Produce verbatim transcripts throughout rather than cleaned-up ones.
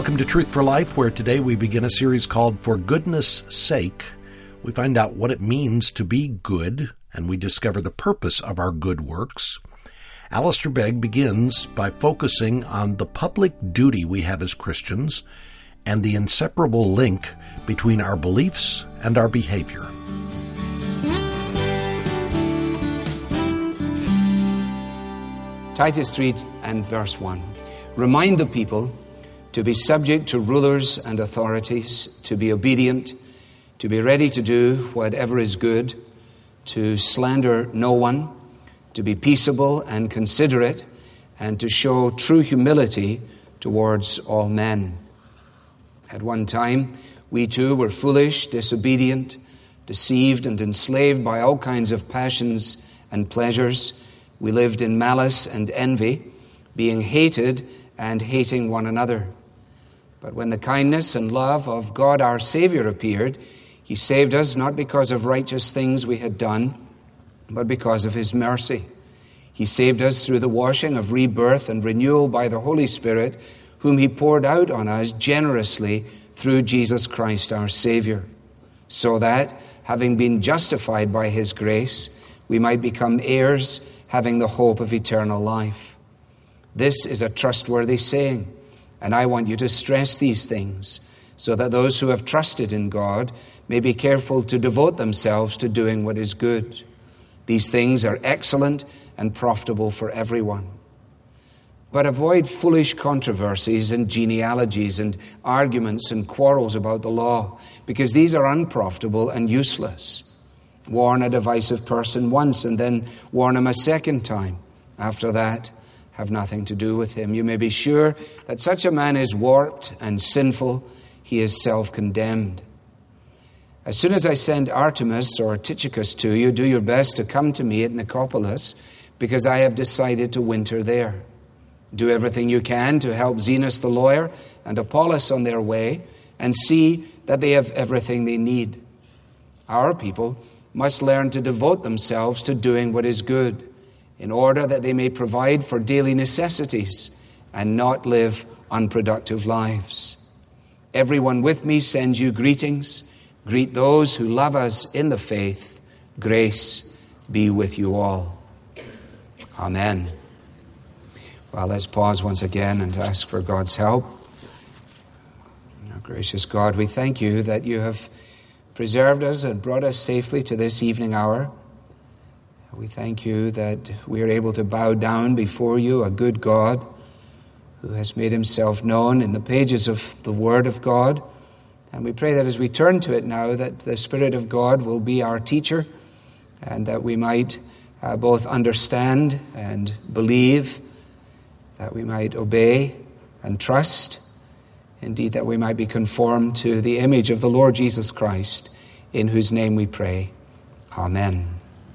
Welcome to Truth for Life, where today we begin a series called For Goodness Sake. We find out what it means to be good, and we discover the purpose of our good works. Alistair Begg begins by focusing on the public duty we have as Christians and the inseparable link between our beliefs and our behavior. Titus three and verse one. Remind the people to be subject to rulers and authorities, to be obedient, to be ready to do whatever is good, to slander no one, to be peaceable and considerate, and to show true humility towards all men. At one time, we too were foolish, disobedient, deceived, and enslaved by all kinds of passions and pleasures. We lived in malice and envy, being hated and hating one another. But when the kindness and love of God our Savior appeared, He saved us not because of righteous things we had done, but because of His mercy. He saved us through the washing of rebirth and renewal by the Holy Spirit, whom He poured out on us generously through Jesus Christ our Savior, so that, having been justified by His grace, we might become heirs, having the hope of eternal life. This is a trustworthy saying, and I want you to stress these things, so that those who have trusted in God may be careful to devote themselves to doing what is good. These things are excellent and profitable for everyone. But avoid foolish controversies and genealogies and arguments and quarrels about the law, because these are unprofitable and useless. Warn a divisive person once, and then warn him a second time. After that, have nothing to do with him. You may be sure that such a man is warped and sinful. He is self-condemned. As soon as I send Artemas or Tychicus to you, do your best to come to me at Nicopolis, because I have decided to winter there. Do everything you can to help Zenas the lawyer and Apollos on their way, and see that they have everything they need. Our people must learn to devote themselves to doing what is good, in order that they may provide for daily necessities and not live unproductive lives. Everyone with me sends you greetings. Greet those who love us in the faith. Grace be with you all. Amen. Well, let's pause once again and ask for God's help. Our gracious God, we thank you that you have preserved us and brought us safely to this evening hour. We thank you that we are able to bow down before you, a good God who has made himself known in the pages of the Word of God. And we pray that as we turn to it now, that the Spirit of God will be our teacher, and that we might uh, both understand and believe, that we might obey and trust, indeed that we might be conformed to the image of the Lord Jesus Christ, in whose name we pray. Amen.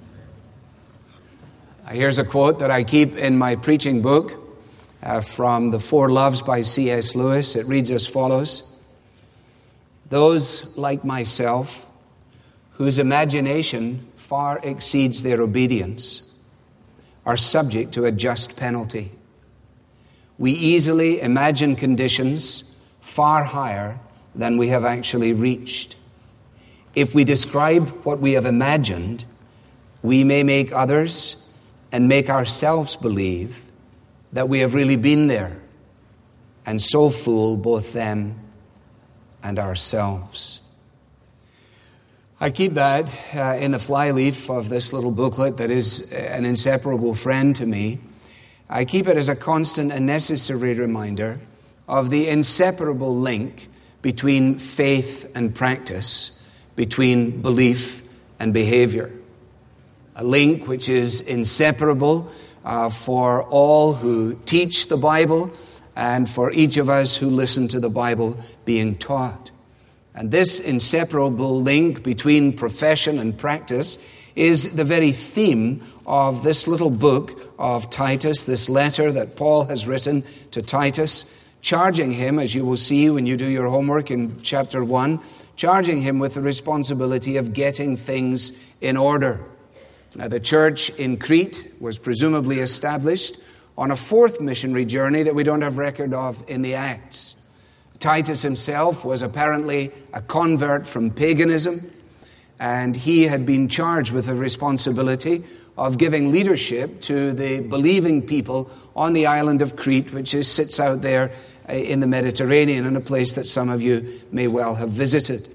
Here's a quote that I keep in my preaching book uh, from The Four Loves by C S Lewis. It reads as follows: those like myself, whose imagination far exceeds their obedience, are subject to a just penalty. We easily imagine conditions far higher than we have actually reached. If we describe what we have imagined, we may make others and make ourselves believe that we have really been there, and so fool both them and ourselves. I keep that uh, in the flyleaf of this little booklet that is an inseparable friend to me. I keep it as a constant and necessary reminder of the inseparable link between faith and practice, between belief and behavior. A link which is inseparable uh, for all who teach the Bible and for each of us who listen to the Bible being taught. And this inseparable link between profession and practice is the very theme of this little book of Titus, this letter that Paul has written to Titus, charging him, as you will see when you do your homework in chapter one, charging him with the responsibility of getting things in order. Now, the church in Crete was presumably established on a fourth missionary journey that we don't have record of in the Acts. Titus himself was apparently a convert from paganism, and he had been charged with the responsibility of giving leadership to the believing people on the island of Crete, which is, sits out there in the Mediterranean, in a place that some of you may well have visited.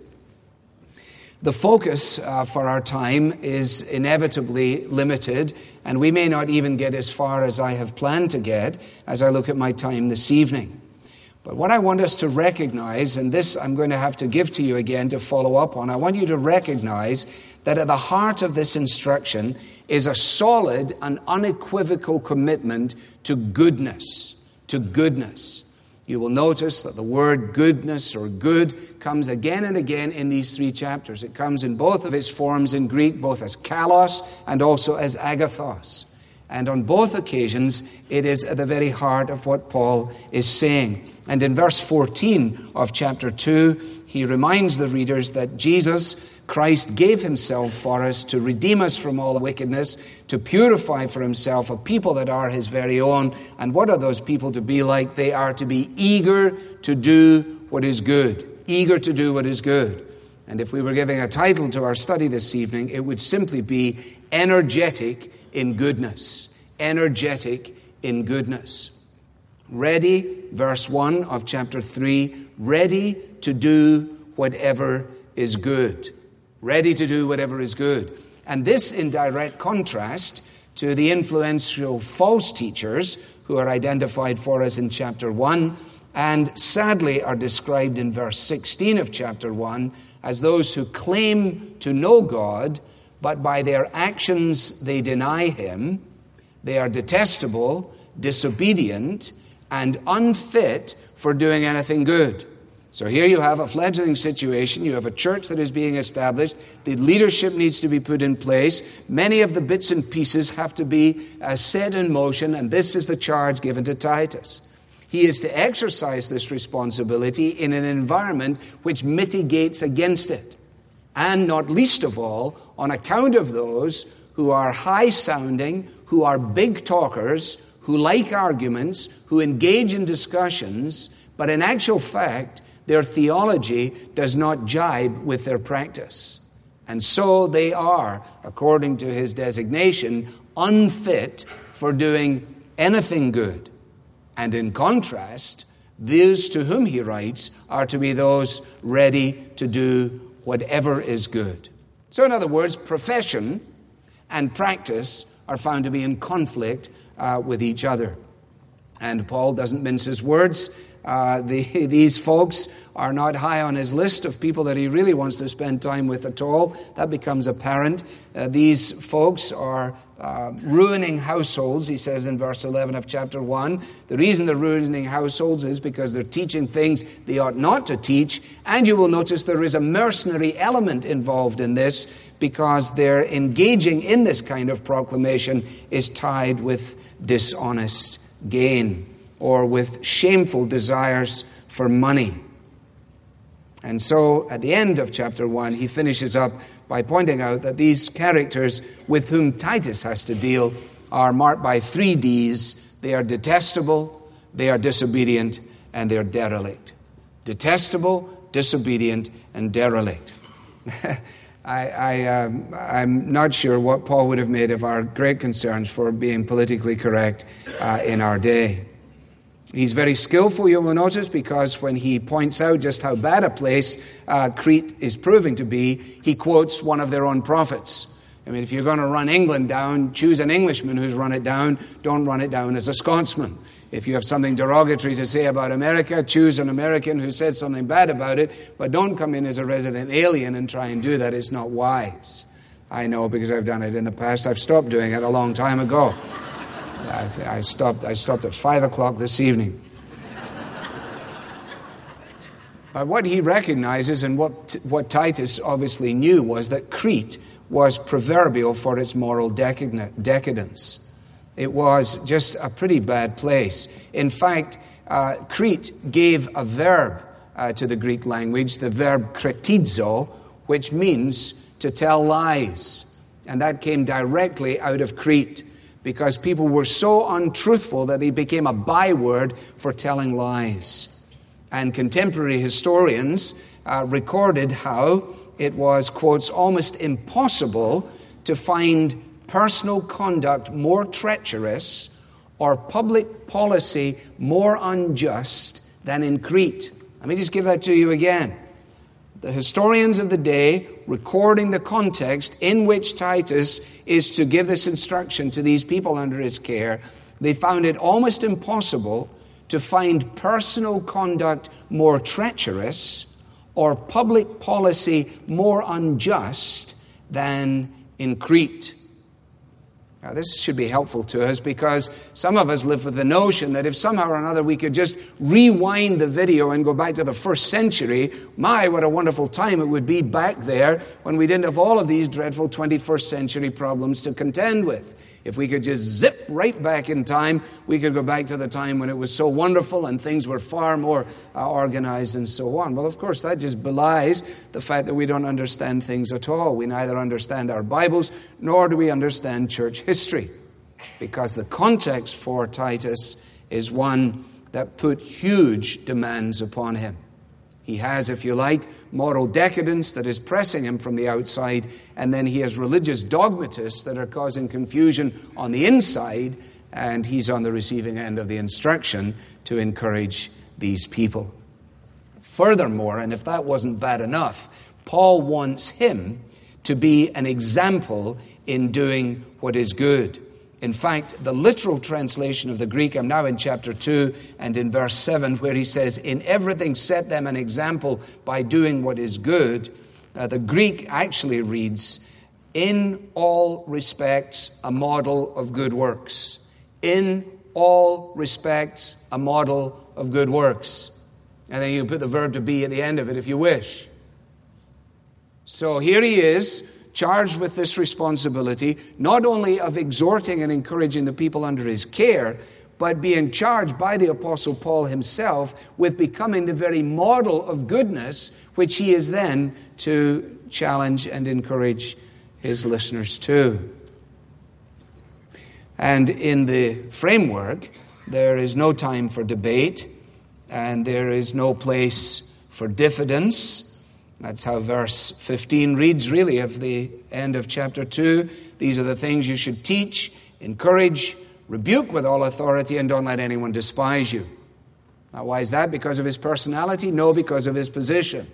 The focus uh, for our time is inevitably limited, and we may not even get as far as I have planned to get as I look at my time this evening. But what I want us to recognize, and this I'm going to have to give to you again to follow up on, I want you to recognize that at the heart of this instruction is a solid and unequivocal commitment to goodness, to goodness. You will notice that the word goodness or good comes again and again in these three chapters. It comes in both of its forms in Greek, both as kalos and also as agathos. And on both occasions, it is at the very heart of what Paul is saying. And in verse fourteen of chapter two, he reminds the readers that Jesus Christ gave himself for us to redeem us from all wickedness, to purify for himself a people that are his very own. And what are those people to be like? They are to be eager to do what is good. Eager to do what is good. And if we were giving a title to our study this evening, it would simply be energetic in goodness. Energetic in goodness. Ready, verse one of chapter three, ready to do whatever is good. Ready to do whatever is good. And this in direct contrast to the influential false teachers who are identified for us in chapter one and sadly are described in verse sixteen of chapter one as those who claim to know God, but by their actions they deny him. They are detestable, disobedient, and unfit for doing anything good. So here you have a fledgling situation. You have a church that is being established. The leadership needs to be put in place. Many of the bits and pieces have to be uh, set in motion, and this is the charge given to Titus. He is to exercise this responsibility in an environment which mitigates against it. And not least of all, on account of those who are high-sounding, who are big talkers, who like arguments, who engage in discussions, but in actual fact, their theology does not jibe with their practice. And so they are, according to his designation, unfit for doing anything good. And in contrast, those to whom he writes are to be those ready to do whatever is good. So in other words, profession and practice are found to be in conflict uh, with each other. And Paul doesn't mince his words. Uh, the, these folks are not high on his list of people that he really wants to spend time with at all. That becomes apparent. Uh, these folks are uh, ruining households, he says in verse eleven of chapter one. The reason they're ruining households is because they're teaching things they ought not to teach. And you will notice there is a mercenary element involved in this because their engaging in this kind of proclamation is tied with dishonest gain, or with shameful desires for money. And so at the end of chapter one, he finishes up by pointing out that these characters with whom Titus has to deal are marked by three D's. They are detestable, they are disobedient, and they are derelict. Detestable, disobedient, and derelict. I, I, um, I'm not sure what Paul would have made of our great concerns for being politically correct uh, in our day. He's very skillful, you will notice, because when he points out just how bad a place uh, Crete is proving to be, he quotes one of their own prophets. I mean, if you're going to run England down, choose an Englishman who's run it down. Don't run it down as a Scotsman. If you have something derogatory to say about America, choose an American who said something bad about it, but don't come in as a resident alien and try and do that. It's not wise. I know because I've done it in the past. I've stopped doing it a long time ago. I, I stopped I stopped at five o'clock this evening. But what he recognizes and what, what Titus obviously knew was that Crete was proverbial for its moral decadence. It was just a pretty bad place. In fact, uh, Crete gave a verb uh, to the Greek language, the verb kretizo, which means to tell lies. And that came directly out of Crete, because people were so untruthful that they became a byword for telling lies. And contemporary historians uh, recorded how it was, quotes, almost impossible to find personal conduct more treacherous or public policy more unjust than in Crete. Let me just give that to you again. The historians of the day, recording the context in which Titus is to give this instruction to these people under his care, they found it almost impossible to find personal conduct more treacherous or public policy more unjust than in Crete. Now, this should be helpful to us because some of us live with the notion that if somehow or another we could just rewind the video and go back to the first century, my, what a wonderful time it would be back there when we didn't have all of these dreadful twenty-first century problems to contend with. If we could just zip right back in time, we could go back to the time when it was so wonderful and things were far more uh, organized and so on. Well, of course, that just belies the fact that we don't understand things at all. We neither understand our Bibles, nor do we understand church history. Because the context for Titus is one that put huge demands upon him. He has, if you like, moral decadence that is pressing him from the outside, and then he has religious dogmatists that are causing confusion on the inside, and he's on the receiving end of the instruction to encourage these people. Furthermore, and if that wasn't bad enough, Paul wants him to be an example in doing what is good. In fact, the literal translation of the Greek, I'm now in chapter two and in verse seven, where he says, in everything set them an example by doing what is good. Uh, the Greek actually reads, in all respects, a model of good works. In all respects, a model of good works. And then you put the verb to be at the end of it if you wish. So here he is, charged with this responsibility, not only of exhorting and encouraging the people under his care, but being charged by the Apostle Paul himself with becoming the very model of goodness, which he is then to challenge and encourage his listeners to. And in the framework, there is no time for debate, and there is no place for diffidence. That's how verse fifteen reads, really, of the end of chapter two. These are the things you should teach, encourage, rebuke with all authority, and don't let anyone despise you. Now, why is that? Because of his personality? No, because of his position.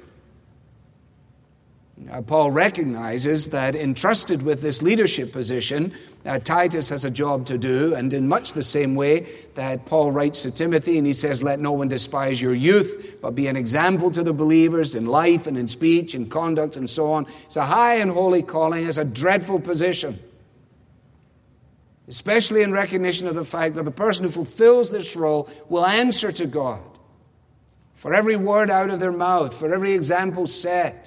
Now, Paul recognizes that entrusted with this leadership position, uh, Titus has a job to do, and in much the same way that Paul writes to Timothy and he says, let no one despise your youth, but be an example to the believers in life and in speech and conduct and so on. It's a high and holy calling. It's a dreadful position, especially in recognition of the fact that the person who fulfills this role will answer to God for every word out of their mouth, for every example set.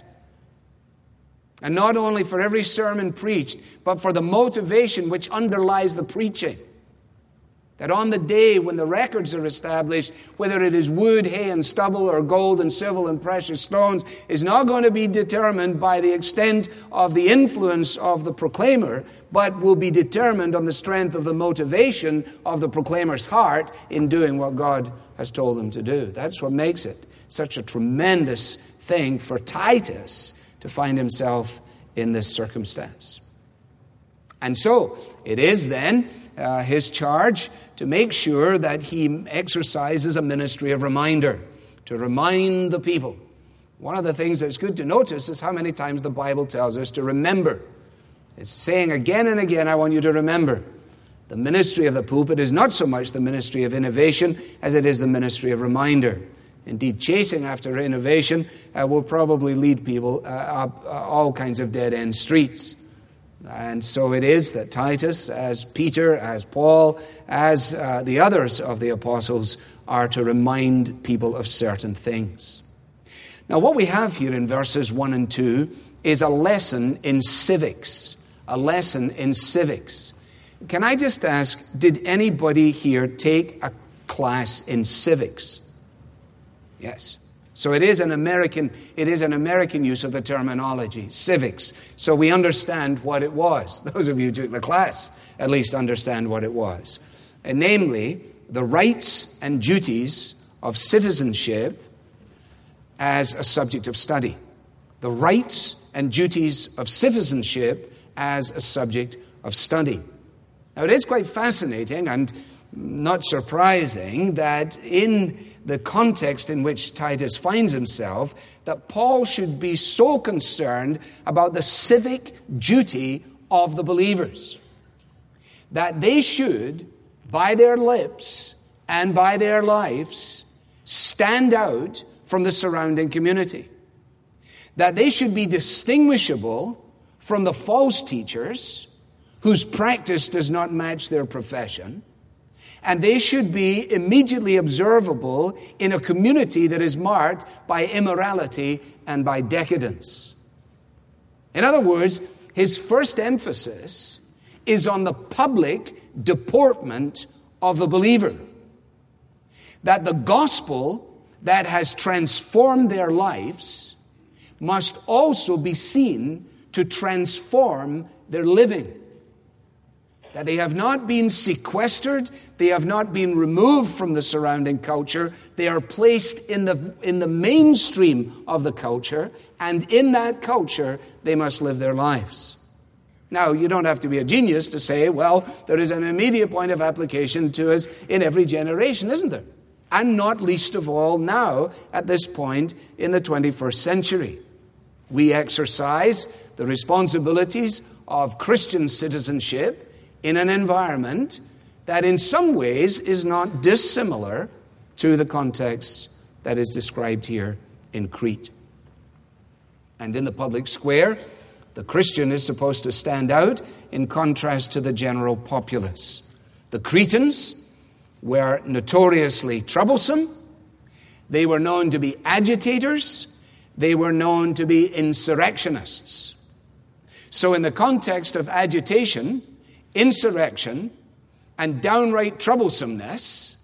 And not only for every sermon preached, but for the motivation which underlies the preaching. That on the day when the records are established, whether it is wood, hay, and stubble, or gold and silver and precious stones, is not going to be determined by the extent of the influence of the proclaimer, but will be determined on the strength of the motivation of the proclaimer's heart in doing what God has told them to do. That's what makes it such a tremendous thing for Titus to find himself in this circumstance. And so, it is then uh, his charge to make sure that he exercises a ministry of reminder, to remind the people. One of the things that's good to notice is how many times the Bible tells us to remember. It's saying again and again, I want you to remember. The ministry of the pulpit is not so much the ministry of innovation as it is the ministry of reminder. Indeed, chasing after innovation uh, will probably lead people uh, up uh, all kinds of dead-end streets. And so it is that Titus, as Peter, as Paul, as uh, the others of the apostles, are to remind people of certain things. Now, what we have here in verses one and two is a lesson in civics. A lesson in civics. Can I just ask, did anybody here take a class in civics? Yes. So it is an American, it is an American use of the terminology, civics. So we understand what it was. Those of you who took the class at least understand what it was. And namely, the rights and duties of citizenship as a subject of study, the rights and duties of citizenship as a subject of study. Now, it is quite fascinating and not surprising that in the context in which Titus finds himself, that Paul should be so concerned about the civic duty of the believers, that they should, by their lips and by their lives, stand out from the surrounding community, that they should be distinguishable from the false teachers whose practice does not match their profession, and they should be immediately observable in a community that is marked by immorality and by decadence. In other words, his first emphasis is on the public deportment of the believer, that the gospel that has transformed their lives must also be seen to transform their living. That they have not been sequestered, they have not been removed from the surrounding culture, they are placed in the, in the mainstream of the culture, and in that culture they must live their lives. Now, you don't have to be a genius to say, well, there is an immediate point of application to us in every generation, isn't there? And not least of all now, at this point in the twenty-first century. We exercise the responsibilities of Christian citizenship in an environment that in some ways is not dissimilar to the context that is described here in Crete. And in the public square, the Christian is supposed to stand out in contrast to the general populace. The Cretans were notoriously troublesome. They were known to be agitators. They were known to be insurrectionists. So in the context of agitation, insurrection, and downright troublesomeness,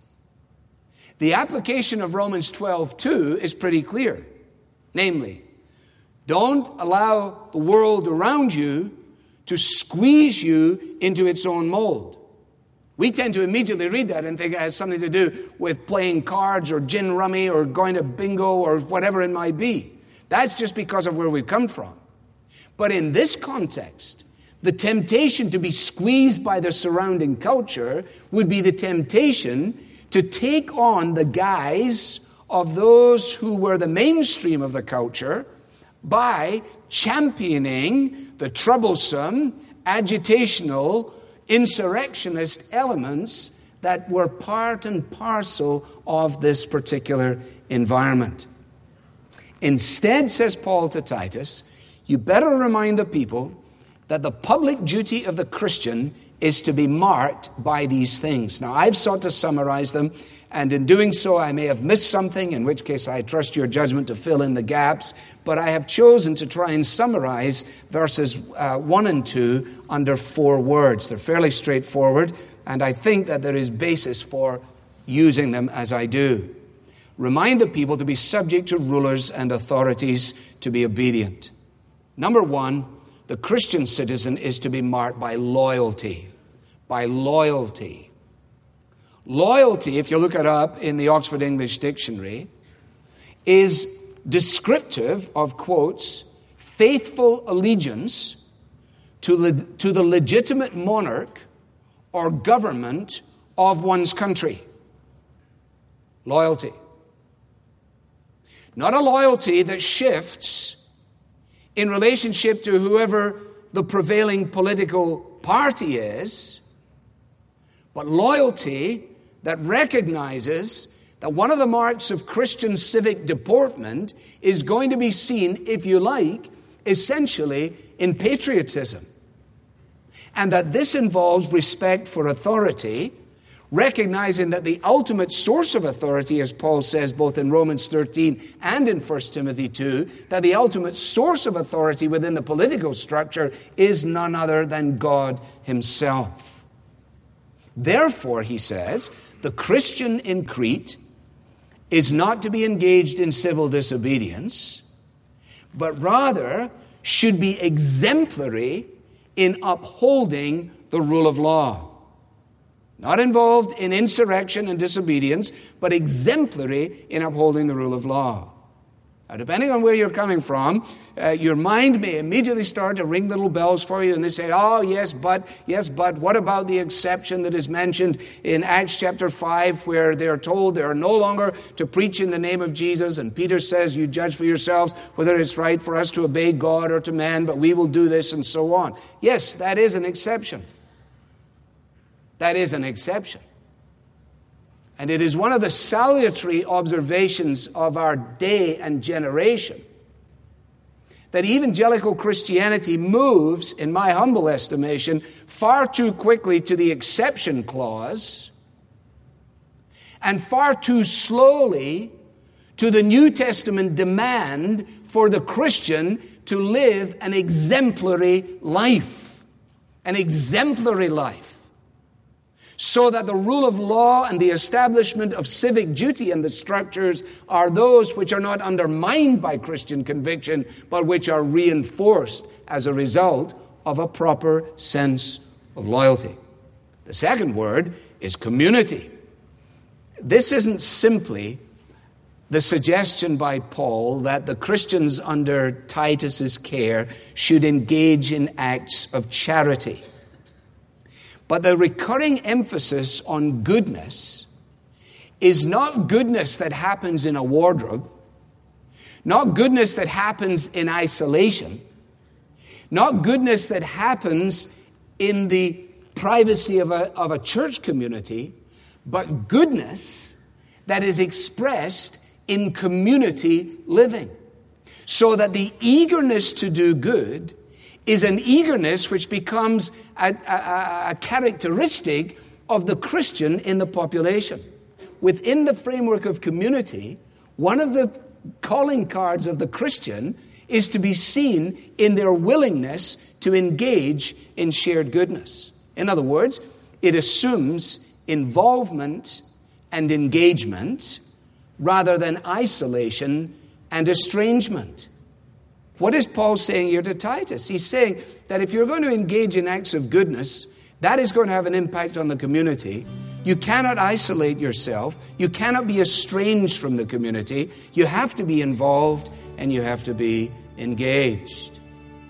the application of Romans twelve two is pretty clear. Namely, don't allow the world around you to squeeze you into its own mold. We tend to immediately read that and think it has something to do with playing cards or gin rummy or going to bingo or whatever it might be. That's just because of where we've come from. But in this context, the temptation to be squeezed by the surrounding culture would be the temptation to take on the guise of those who were the mainstream of the culture by championing the troublesome, agitational, insurrectionist elements that were part and parcel of this particular environment. Instead, says Paul to Titus, you better remind the people that the public duty of the Christian is to be marked by these things. Now, I've sought to summarize them, and in doing so, I may have missed something, in which case I trust your judgment to fill in the gaps, but I have chosen to try and summarize verses uh, one and two under four words. They're fairly straightforward, and I think that there is basis for using them as I do. Remind the people to be subject to rulers and authorities, to be obedient. Number one, the Christian citizen is to be marked by loyalty. By loyalty. Loyalty, if you look it up in the Oxford English Dictionary, is descriptive of, quotes, faithful allegiance to, le- to the legitimate monarch or government of one's country. Loyalty. Not a loyalty that shifts in relationship to whoever the prevailing political party is, but loyalty that recognizes that one of the marks of Christian civic deportment is going to be seen, if you like, essentially in patriotism. And that this involves respect for authority, recognizing that the ultimate source of authority, as Paul says both in Romans thirteen and in First Timothy two, that the ultimate source of authority within the political structure is none other than God himself. Therefore, he says, the Christian in Crete is not to be engaged in civil disobedience, but rather should be exemplary in upholding the rule of law. Not involved in insurrection and disobedience, but exemplary in upholding the rule of law. Now, depending on where you're coming from, uh, your mind may immediately start to ring little bells for you, and they say, oh, yes, but, yes, but, what about the exception that is mentioned in Acts chapter five, where they are told they are no longer to preach in the name of Jesus, and Peter says, you judge for yourselves whether it's right for us to obey God or to man, but we will do this, and so on. Yes, that is an exception. That is an exception. And it is one of the salutary observations of our day and generation that evangelical Christianity moves, in my humble estimation, far too quickly to the exception clause and far too slowly to the New Testament demand for the Christian to live an exemplary life. An exemplary life. So that the rule of law and the establishment of civic duty and the structures are those which are not undermined by Christian conviction, but which are reinforced as a result of a proper sense of loyalty. The second word is community. This isn't simply the suggestion by Paul that the Christians under Titus's care should engage in acts of charity. But the recurring emphasis on goodness is not goodness that happens in a wardrobe, not goodness that happens in isolation, not goodness that happens in the privacy of a, of a church community, but goodness that is expressed in community living. So that the eagerness to do good is an eagerness which becomes a, a, a characteristic of the Christian in the population. Within the framework of community, one of the calling cards of the Christian is to be seen in their willingness to engage in shared goodness. In other words, it assumes involvement and engagement rather than isolation and estrangement. What is Paul saying here to Titus? He's saying that if you're going to engage in acts of goodness, that is going to have an impact on the community. You cannot isolate yourself. You cannot be estranged from the community. You have to be involved and you have to be engaged.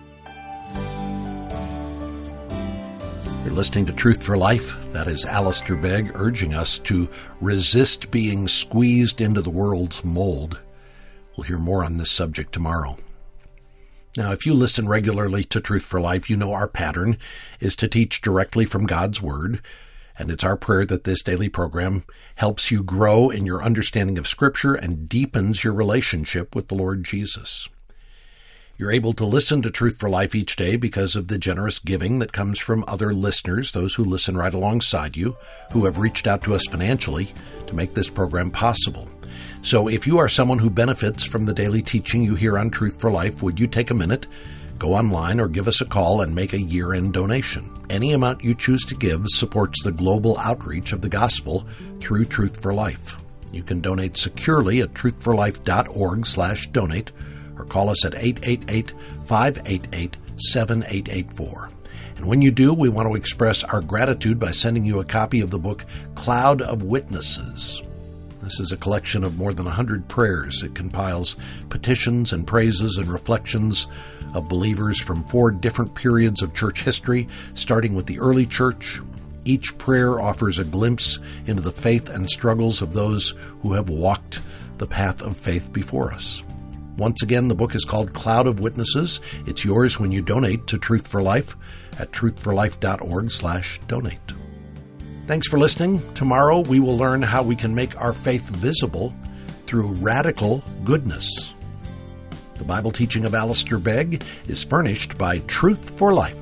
You're listening to Truth for Life. That is Alistair Begg urging us to resist being squeezed into the world's mold. We'll hear more on this subject tomorrow. Now, if you listen regularly to Truth for Life, you know our pattern is to teach directly from God's Word, and it's our prayer that this daily program helps you grow in your understanding of Scripture and deepens your relationship with the Lord Jesus. You're able to listen to Truth for Life each day because of the generous giving that comes from other listeners, those who listen right alongside you, who have reached out to us financially to make this program possible. So if you are someone who benefits from the daily teaching you hear on Truth for Life, would you take a minute, go online or give us a call and make a year-end donation? Any amount you choose to give supports the global outreach of the gospel through Truth for Life. You can donate securely at truthforlife.org slash donate or call us at eight eight eight, five eight eight, seven eight eight four. And when you do, we want to express our gratitude by sending you a copy of the book Cloud of Witnesses. This is a collection of more than one hundred prayers. It compiles petitions and praises and reflections of believers from four different periods of church history, starting with the early church. Each prayer offers a glimpse into the faith and struggles of those who have walked the path of faith before us. Once again, the book is called Cloud of Witnesses. It's yours when you donate to Truth for Life at truthforlife.org slash donate. Thanks for listening. Tomorrow we will learn how we can make our faith visible through radical goodness. The Bible teaching of Alistair Begg is furnished by Truth for Life,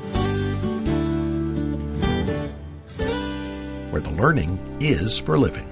where the learning is for living.